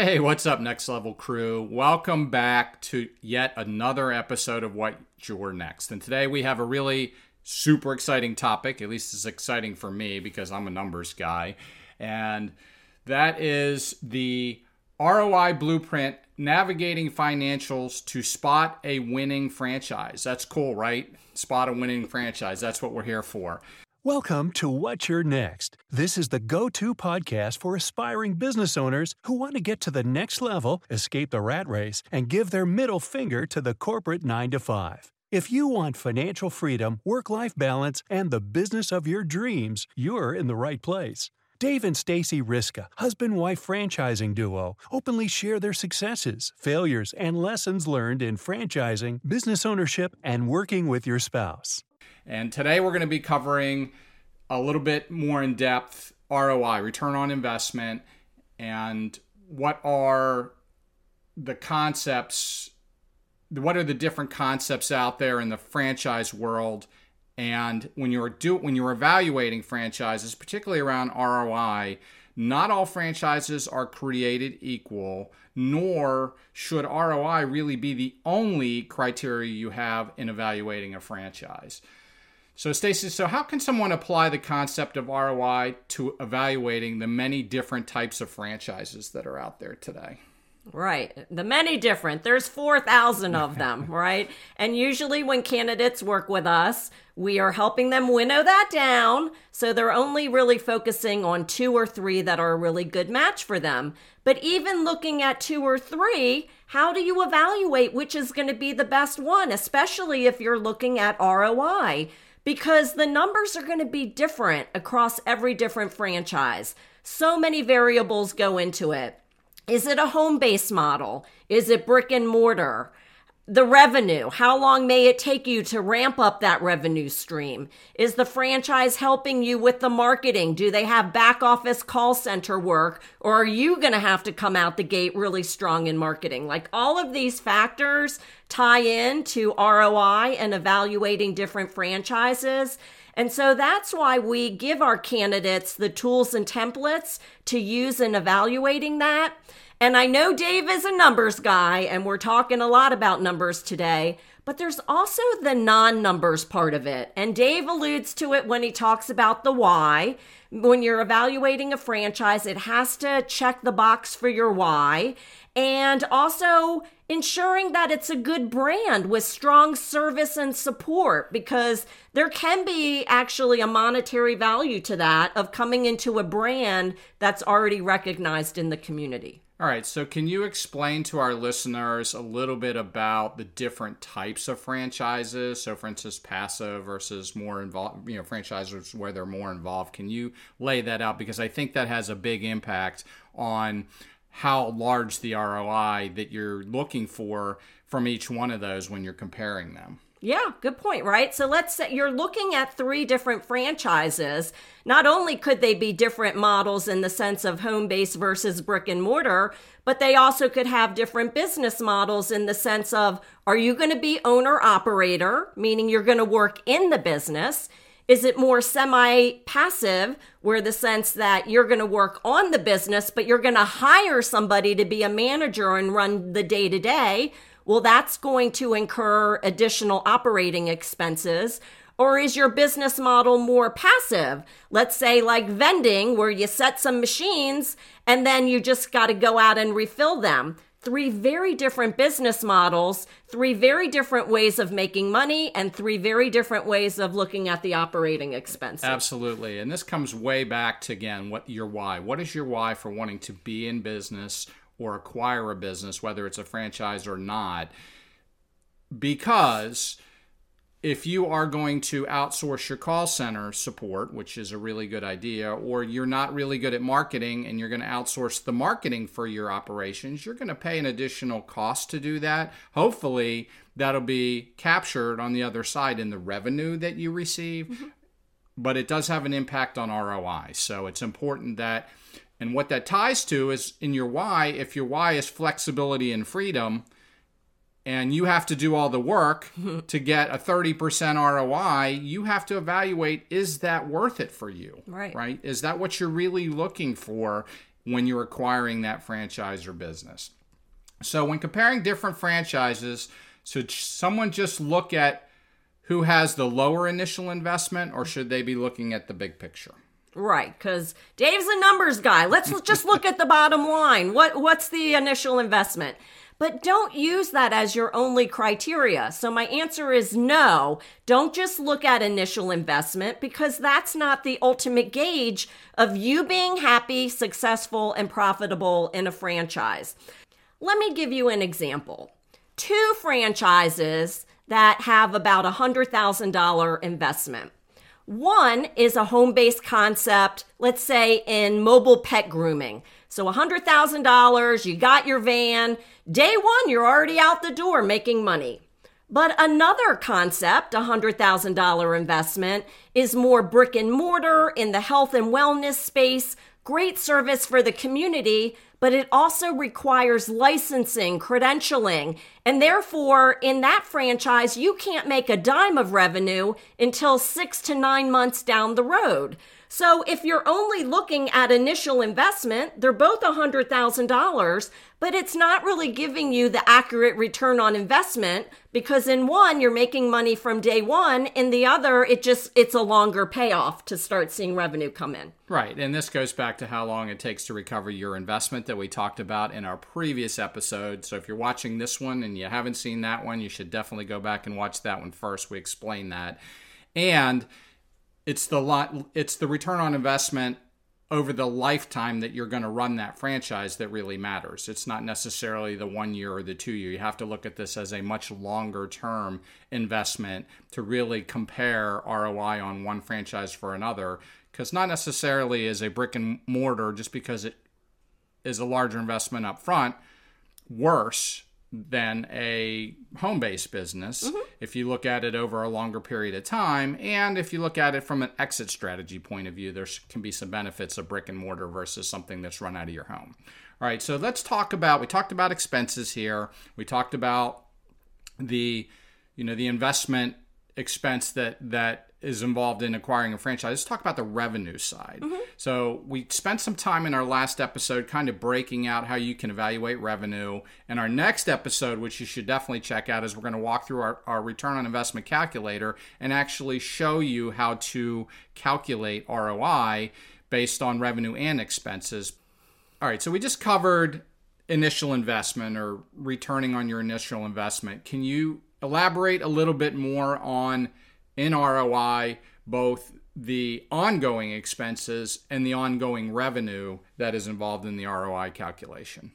Hey, what's up, Next Level crew? Welcome back to yet another episode of What's Your Next. And today we have a really super exciting topic, at least it's exciting for me because I'm a numbers guy. And that is the ROI Blueprint, Navigating Financials to Spot a Winning Franchise. That's cool, right? Spot a winning franchise. That's what we're here for. Welcome to What's Your Next. This is the go-to podcast for aspiring business owners who want to get to the next level, escape the rat race, and give their middle finger to the corporate 9-to-5. If you want financial freedom, work-life balance, and the business of your dreams, you're in the right place. Dave and Stacy Riska, husband-wife franchising duo, openly share their successes, failures, and lessons learned in franchising, business ownership, and working with your spouse. And today we're going to be covering a little bit more in depth ROI, return on investment, and what are the concepts, what are the different concepts out there in the franchise world. And when you're evaluating franchises, particularly around ROI, not all franchises are created equal, nor should ROI really be the only criteria you have in evaluating a franchise. So Stacey, how can someone apply the concept of ROI to evaluating the many different types of franchises that are out there today? Right. The many different. There's 4,000 of them, right? And usually when candidates work with us, we are helping them winnow that down. So they're only really focusing on 2 or 3 that are a really good match for them. But even looking at 2 or 3, how do you evaluate which is going to be the best one, especially if you're looking at ROI? Because the numbers are going to be different across every different franchise. So many variables go into it. Is it a home-based model? Is it brick and mortar? The revenue, how long may it take you to ramp up that revenue stream? Is the franchise helping you with the marketing? Do they have back office call center work? Or are you going to have to come out the gate really strong in marketing? Like all of these factors tie in to ROI and evaluating different franchises. And so that's why we give our candidates the tools and templates to use in evaluating that. And I know Dave is a numbers guy, and we're talking a lot about numbers today, but there's also the non-numbers part of it. And Dave alludes to it when he talks about the why. When you're evaluating a franchise, it has to check the box for your why. And also ensuring that it's a good brand with strong service and support, because there can be actually a monetary value to that of coming into a brand that's already recognized in the community. All right, so can you explain to our listeners a little bit about the different types of franchises? So, for instance, passive versus more involved, franchises where they're more involved. Can you lay that out? Because I think that has a big impact on how large the ROI that you're looking for from each one of those when you're comparing them. Yeah, good point, right? So let's say you're looking at 3 different franchises. Not only could they be different models in the sense of home-based versus brick and mortar, but they also could have different business models in the sense of, are you going to be owner-operator, meaning you're going to work in the business? Is it more semi-passive, where the sense that you're going to work on the business, but you're going to hire somebody to be a manager and run the day-to-day? Well, that's going to incur additional operating expenses. Or is your business model more passive? Let's say like vending, where you set some machines and then you just got to go out and refill them. 3 very different business models, 3 very different ways of making money, and 3 very different ways of looking at the operating expenses. Absolutely. And this comes way back to, again, what your why. What is your why for wanting to be in business or acquire a business, whether it's a franchise or not? Because if you are going to outsource your call center support, which is a really good idea, or you're not really good at marketing and you're going to outsource the marketing for your operations, you're going to pay an additional cost to do that. Hopefully, that'll be captured on the other side in the revenue that you receive. Mm-hmm. But it does have an impact on ROI. So it's important that, and what that ties to is in your why, if your why is flexibility and freedom, and you have to do all the work to get a 30% ROI, you have to evaluate, is that worth it for you? Right. Is that what you're really looking for? when you're acquiring that franchise or business. So when comparing different franchises, should someone just look at who has the lower initial investment, or should they be looking at the big picture? Right, because Dave's a numbers guy. Let's just look at the bottom line. What's the initial investment? But don't use that as your only criteria. So my answer is no. Don't just look at initial investment, because that's not the ultimate gauge of you being happy, successful, and profitable in a franchise. Let me give you an example. 2 franchises that have about $100,000 investment. One is a home-based concept, let's say in mobile pet grooming. So $100,000, you got your van. Day one, you're already out the door making money. But another concept, $100,000 investment, is more brick and mortar in the health and wellness space, great service for the community, but it also requires licensing, credentialing, and therefore, in that franchise, you can't make a dime of revenue until 6 to 9 months down the road. So if you're only looking at initial investment, they're both $100,000, but it's not really giving you the accurate return on investment, because in one, you're making money from day one. In the other, it's a longer payoff to start seeing revenue come in. Right. And this goes back to how long it takes to recover your investment that we talked about in our previous episode. So if you're watching this one and you haven't seen that one, you should definitely go back and watch that one first. We explain that. And it's the return on investment over the lifetime that you're going to run that franchise that really matters. It's not necessarily the 1 year or the 2 year. You have to look at this as a much longer term investment to really compare ROI on one franchise for another. Because not necessarily is a brick and mortar, just because it is a larger investment up front, worse than a home-based business if you look at it over a longer period of time. And if you look at it from an exit strategy point of view, there can be some benefits of brick and mortar versus something that's run out of your home. All right, so let's talk about, we talked about expenses here. We talked about the investment expense that is involved in acquiring a franchise. Let's talk about the revenue side. So we spent some time in our last episode kind of breaking out how you can evaluate revenue. And our next episode, which you should definitely check out, is we're going to walk through our return on investment calculator and actually show you how to calculate ROI based on revenue and expenses. All right, so we just covered initial investment, or returning on your initial investment. Can you elaborate a little bit more on, in ROI, both the ongoing expenses and the ongoing revenue that is involved in the ROI calculation?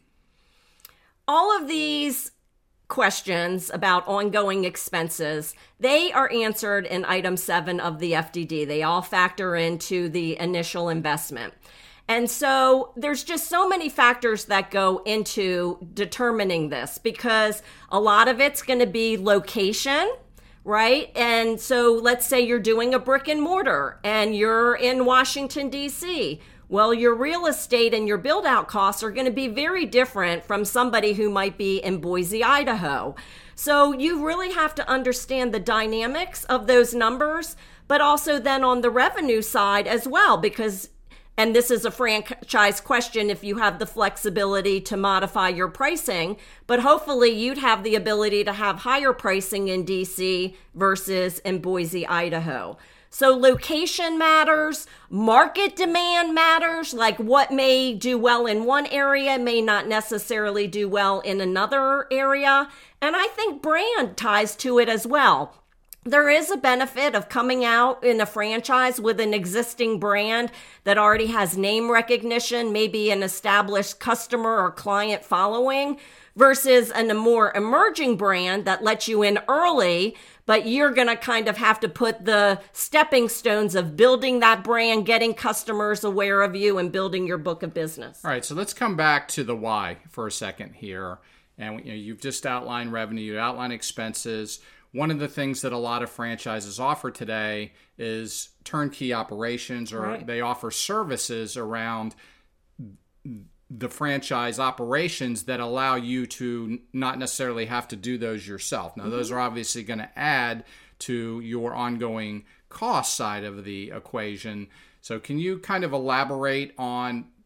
All of these questions about ongoing expenses, they are answered in item 7 of the FDD. They all factor into the initial investment. And so there's just so many factors that go into determining this, because a lot of it's going to be location, right? And so let's say you're doing a brick and mortar and you're in Washington, D.C. Well, your real estate and your build out costs are going to be very different from somebody who might be in Boise, Idaho. So you really have to understand the dynamics of those numbers, but also then on the revenue side as well, because, and this is a franchise question, if you have the flexibility to modify your pricing, but hopefully you'd have the ability to have higher pricing in DC versus in Boise, Idaho. So location matters, market demand matters, like what may do well in one area may not necessarily do well in another area. And I think brand ties to it as well. There is a benefit of coming out in a franchise with an existing brand that already has name recognition, maybe an established customer or client following, versus a more emerging brand that lets you in early, but you're going to kind of have to put the stepping stones of building that brand, getting customers aware of you, and building your book of business. All right, so let's come back to the why for a second here. And you've just outlined revenue, you outlined expenses. One of the things that a lot of franchises offer today is turnkey operations, or They offer services around the franchise operations that allow you to not necessarily have to do those yourself. Now, those are obviously going to add to your ongoing cost side of the equation. So can you kind of elaborate on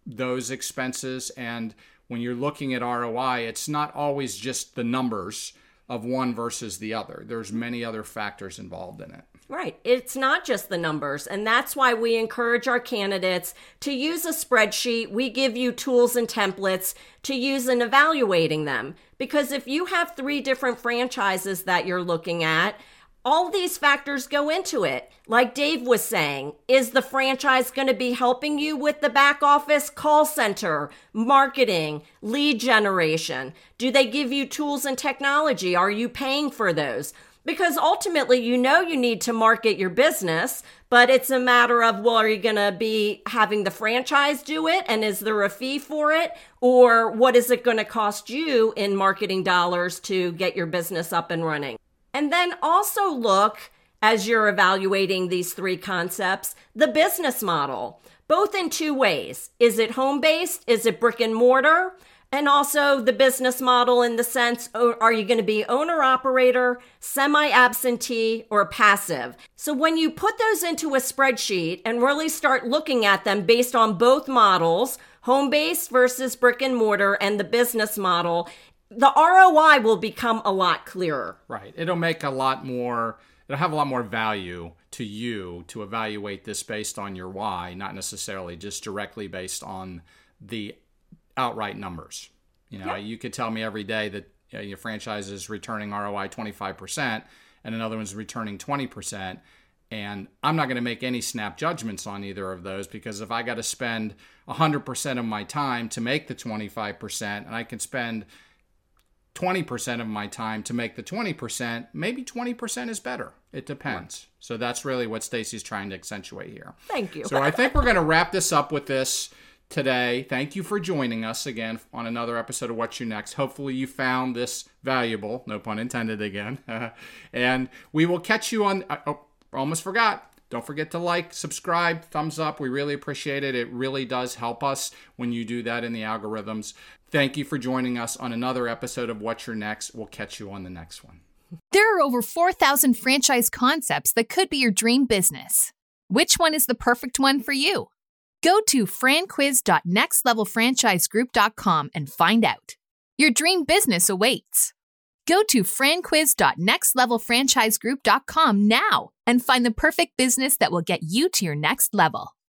those expenses. And when you're looking at ROI, it's not always just the numbers of one versus the other. There's many other factors involved in it. Right. It's not just the numbers. And that's why we encourage our candidates to use a spreadsheet. We give you tools and templates to use in evaluating them. Because if you have 3 different franchises that you're looking at, all these factors go into it. Like Dave was saying, is the franchise going to be helping you with the back office, call center, marketing, lead generation? Do they give you tools and technology? Are you paying for those? Because ultimately, you need to market your business, but it's a matter of, well, are you going to be having the franchise do it? And is there a fee for it? Or what is it going to cost you in marketing dollars to get your business up and running? And then also look, as you're evaluating these 3 concepts, the business model, both in 2 ways. Is it home-based? Is it brick and mortar? And also the business model in the sense, are you going to be owner-operator, semi-absentee, or passive? So when you put those into a spreadsheet and really start looking at them based on both models, home-based versus brick and mortar, and the business model, the ROI will become a lot clearer. Right. It'll have a lot more value to you to evaluate this based on your why, not necessarily just directly based on the outright numbers. You could tell me every day that your franchise is returning ROI 25% and another one's returning 20%. And I'm not going to make any snap judgments on either of those, because if I got to spend 100% of my time to make the 25% and I can spend 20% of my time to make the 20%, maybe 20% is better. It depends. Right. So that's really what Stacy's trying to accentuate here. Thank you. So I think we're going to wrap this up with this today. Thank you for joining us again on another episode of What's Your Next. Hopefully you found this valuable, no pun intended again. And we will catch you on, almost forgot. Don't forget to like, subscribe, thumbs up. We really appreciate it. It really does help us when you do that in the algorithms. Thank you for joining us on another episode of What's Your Next. We'll catch you on the next one. There are over 4,000 franchise concepts that could be your dream business. Which one is the perfect one for you? Go to franquiz.nextlevelfranchisegroup.com and find out. Your dream business awaits. Go to franquiz.nextlevelfranchisegroup.com now and find the perfect business that will get you to your next level.